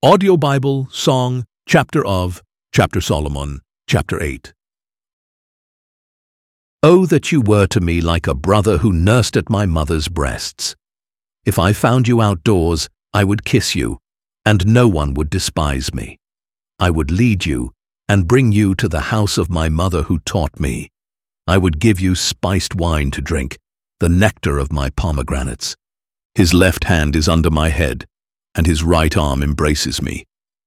Audio Bible, Song, Chapter Solomon, Chapter 8. Oh, that you were to me like a brother who nursed at my mother's breasts. If I found you outdoors, I would kiss you, and no one would despise me. I would lead you and bring you to the house of my mother who taught me. I would give you spiced wine to drink, the nectar of my pomegranates. His left hand is under my head, and his right arm embraces me.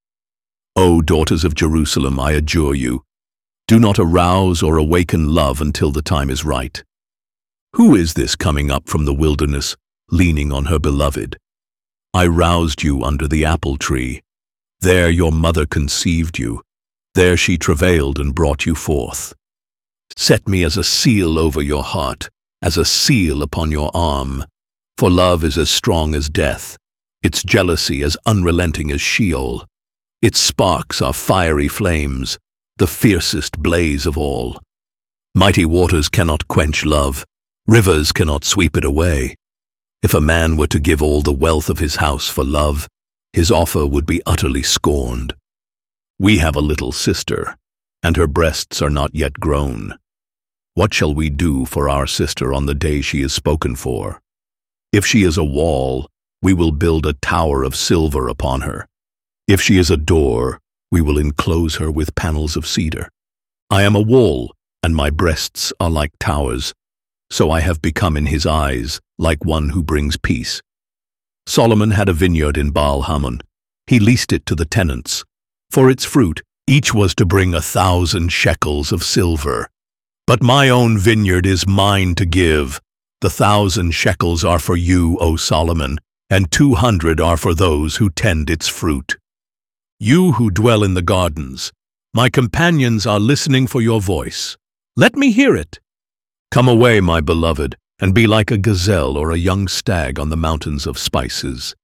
O daughters of Jerusalem, I adjure you, do not arouse or awaken love until the time is right. Who is this coming up from the wilderness, leaning on her beloved? I roused you under the apple tree. There your mother conceived you. There she travailed and brought you forth. Set me as a seal over your heart, as a seal upon your arm. For love is as strong as death, its jealousy as unrelenting as Sheol. Its sparks are fiery flames, the fiercest blaze of all. Mighty waters cannot quench love, rivers cannot sweep it away. If a man were to give all the wealth of his house for love, his offer would be utterly scorned. We have a little sister, and her breasts are not yet grown. What shall we do for our sister on the day she is spoken for? If she is a wall, we will build a tower of silver upon her. If she is a door, we will enclose her with panels of cedar. I am a wall, and my breasts are like towers, so I have become in his eyes like one who brings peace. Solomon had a vineyard in Baal-Hamon. He leased it to the tenants. For its fruit, each was to bring 1,000 shekels of silver. But my own vineyard is mine to give. The 1,000 shekels are for you, O Solomon, and 200 are for those who tend its fruit. You who dwell in the gardens, my companions are listening for your voice. Let me hear it. Come away, my beloved, and be like a gazelle or a young stag on the mountains of spices.